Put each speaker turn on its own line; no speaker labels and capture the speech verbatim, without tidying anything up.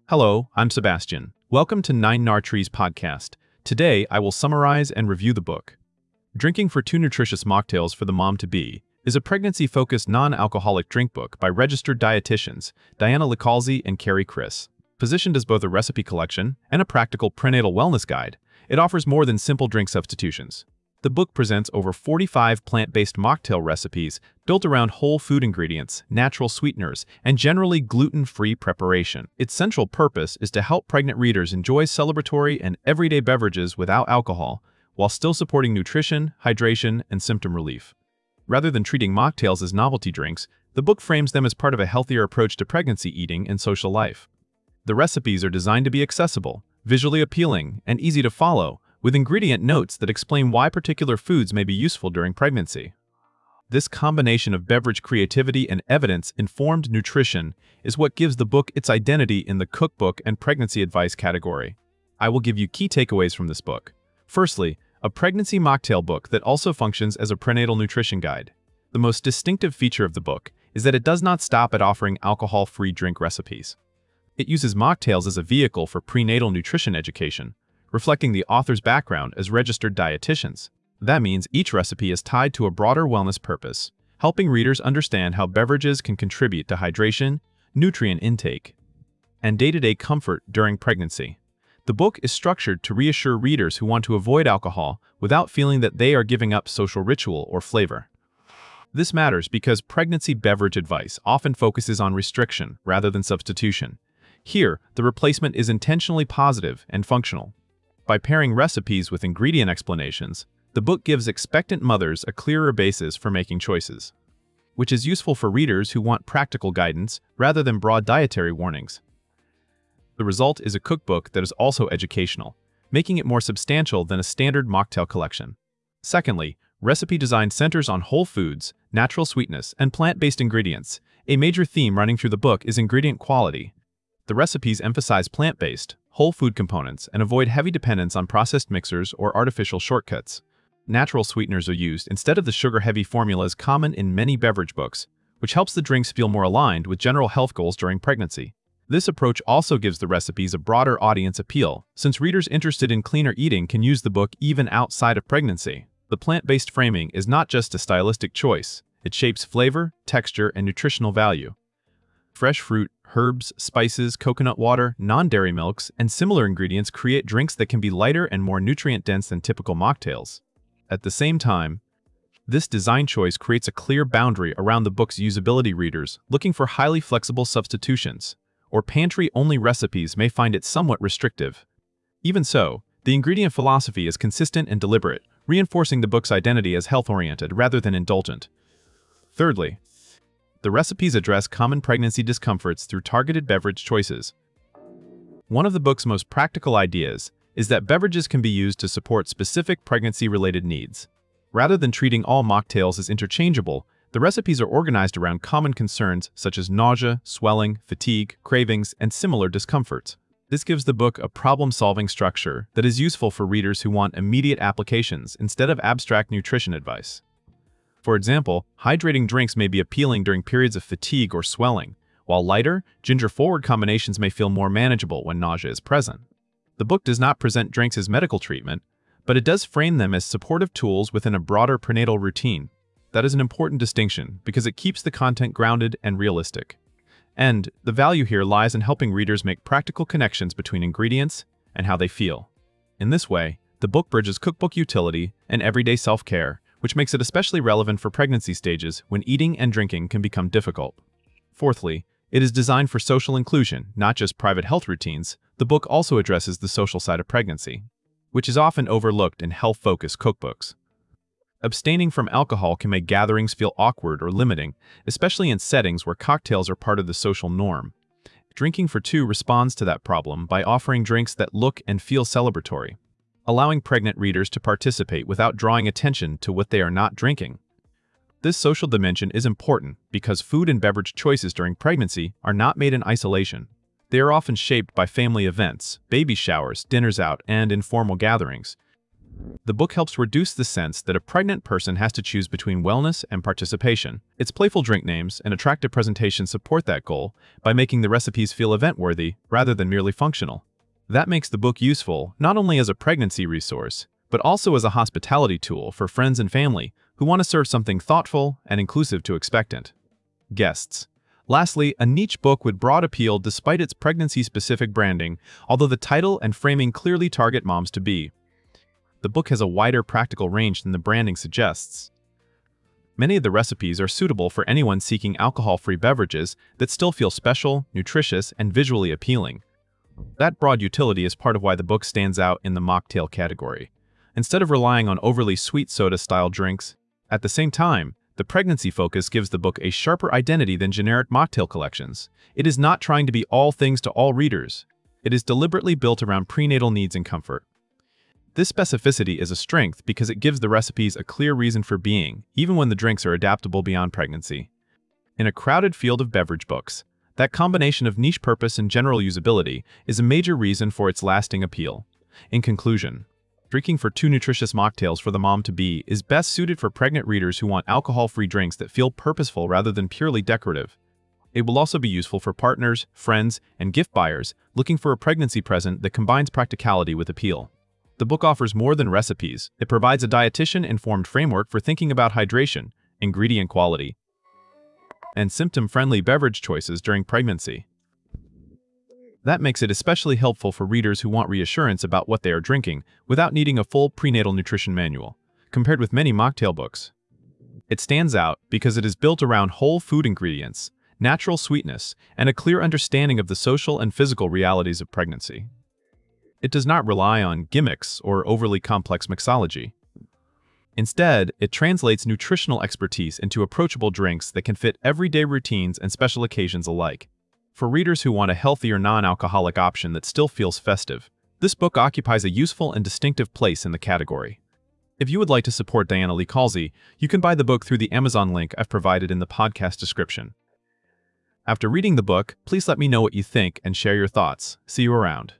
Hello, I'm Sebastian. Welcome to Nine Nar Trees podcast. Today, I will summarize and review the book. Drinking for Two Nutritious Mocktails for the Mom-to-Be is a pregnancy-focused non-alcoholic drink book by registered dietitians Diana Licalzi and Carrie Criss. Positioned as both a recipe collection and a practical prenatal wellness guide, it offers more than simple drink substitutions. The book presents over forty-five plant-based mocktail recipes built around whole food ingredients, natural sweeteners, and generally gluten-free preparation. Its central purpose is to help pregnant readers enjoy celebratory and everyday beverages without alcohol, while still supporting nutrition, hydration, and symptom relief. Rather than treating mocktails as novelty drinks, the book frames them as part of a healthier approach to pregnancy eating and social life. The recipes are designed to be accessible, visually appealing, and easy to follow, with ingredient notes that explain why particular foods may be useful during pregnancy. This combination of beverage creativity and evidence-informed nutrition is what gives the book its identity in the cookbook and pregnancy advice category. I will give you key takeaways from this book. Firstly, a pregnancy mocktail book that also functions as a prenatal nutrition guide. The most distinctive feature of the book is that it does not stop at offering alcohol-free drink recipes. It uses mocktails as a vehicle for prenatal nutrition education, reflecting the author's background as registered dietitians. That means each recipe is tied to a broader wellness purpose, helping readers understand how beverages can contribute to hydration, nutrient intake, and day-to-day comfort during pregnancy. The book is structured to reassure readers who want to avoid alcohol without feeling that they are giving up social ritual or flavor. This matters because pregnancy beverage advice often focuses on restriction rather than substitution. Here, the replacement is intentionally positive and functional. By pairing recipes with ingredient explanations, the book gives expectant mothers a clearer basis for making choices, which is useful for readers who want practical guidance rather than broad dietary warnings. The result is a cookbook that is also educational, making it more substantial than a standard mocktail collection. Secondly, recipe design centers on whole foods, natural sweetness, and plant-based ingredients. A major theme running through the book is ingredient quality. The recipes emphasize plant-based, whole food components and avoid heavy dependence on processed mixers or artificial shortcuts. Natural sweeteners are used instead of the sugar-heavy formulas common in many beverage books, which helps the drinks feel more aligned with general health goals during pregnancy. This approach also gives the recipes a broader audience appeal, since readers interested in cleaner eating can use the book even outside of pregnancy. The plant-based framing is not just a stylistic choice, it shapes flavor, texture, and nutritional value. Fresh fruit, herbs, spices, coconut water, non-dairy milks, and similar ingredients create drinks that can be lighter and more nutrient-dense than typical mocktails. At the same time, this design choice creates a clear boundary around the book's usability. Readers looking for highly flexible substitutions or pantry-only recipes may find it somewhat restrictive. Even so, the ingredient philosophy is consistent and deliberate, reinforcing the book's identity as health-oriented rather than indulgent. Thirdly, the recipes address common pregnancy discomforts through targeted beverage choices. One of the book's most practical ideas is that beverages can be used to support specific pregnancy-related needs. Rather than treating all mocktails as interchangeable, the recipes are organized around common concerns such as nausea, swelling, fatigue, cravings, and similar discomforts. This gives the book a problem-solving structure that is useful for readers who want immediate applications instead of abstract nutrition advice. For example, hydrating drinks may be appealing during periods of fatigue or swelling, while lighter, ginger-forward combinations may feel more manageable when nausea is present. The book does not present drinks as medical treatment, but it does frame them as supportive tools within a broader prenatal routine. That is an important distinction because it keeps the content grounded and realistic. And the value here lies in helping readers make practical connections between ingredients and how they feel. In this way, the book bridges cookbook utility and everyday self-care, which makes it especially relevant for pregnancy stages when eating and drinking can become difficult. Fourthly, it is designed for social inclusion, not just private health routines. The book also addresses the social side of pregnancy, which is often overlooked in health-focused cookbooks. Abstaining from alcohol can make gatherings feel awkward or limiting, especially in settings where cocktails are part of the social norm. Drinking for Two responds to that problem by offering drinks that look and feel celebratory, allowing pregnant readers to participate without drawing attention to what they are not drinking. This social dimension is important because food and beverage choices during pregnancy are not made in isolation. They are often shaped by family events, baby showers, dinners out, and informal gatherings. The book helps reduce the sense that a pregnant person has to choose between wellness and participation. Its playful drink names and attractive presentation support that goal by making the recipes feel event-worthy rather than merely functional. That makes the book useful not only as a pregnancy resource, but also as a hospitality tool for friends and family who want to serve something thoughtful and inclusive to expectant guests. Lastly, a niche book with broad appeal despite its pregnancy-specific branding, although the title and framing clearly target moms-to-be. The book has a wider practical range than the branding suggests. Many of the recipes are suitable for anyone seeking alcohol-free beverages that still feel special, nutritious, and visually appealing. That broad utility is part of why the book stands out in the mocktail category. Instead of relying on overly sweet soda-style drinks, at the same time, the pregnancy focus gives the book a sharper identity than generic mocktail collections. It is not trying to be all things to all readers. It is deliberately built around prenatal needs and comfort. This specificity is a strength because it gives the recipes a clear reason for being, even when the drinks are adaptable beyond pregnancy. In a crowded field of beverage books, that combination of niche purpose and general usability is a major reason for its lasting appeal. In conclusion, Drinking for Two Nutritious Mocktails for the Mom-to-Be is best suited for pregnant readers who want alcohol-free drinks that feel purposeful rather than purely decorative. It will also be useful for partners, friends, and gift buyers looking for a pregnancy present that combines practicality with appeal. The book offers more than recipes. It provides a dietitian-informed framework for thinking about hydration, ingredient quality, and symptom-friendly beverage choices during pregnancy. That makes it especially helpful for readers who want reassurance about what they are drinking without needing a full prenatal nutrition manual, compared with many mocktail books. It stands out because it is built around whole food ingredients, natural sweetness, and a clear understanding of the social and physical realities of pregnancy. It does not rely on gimmicks or overly complex mixology. Instead, it translates nutritional expertise into approachable drinks that can fit everyday routines and special occasions alike. For readers who want a healthier non-alcoholic option that still feels festive, this book occupies a useful and distinctive place in the category. If you would like to support Diana Lee Calzi, you can buy the book through the Amazon link I've provided in the podcast description. After reading the book, please let me know what you think and share your thoughts. See you around.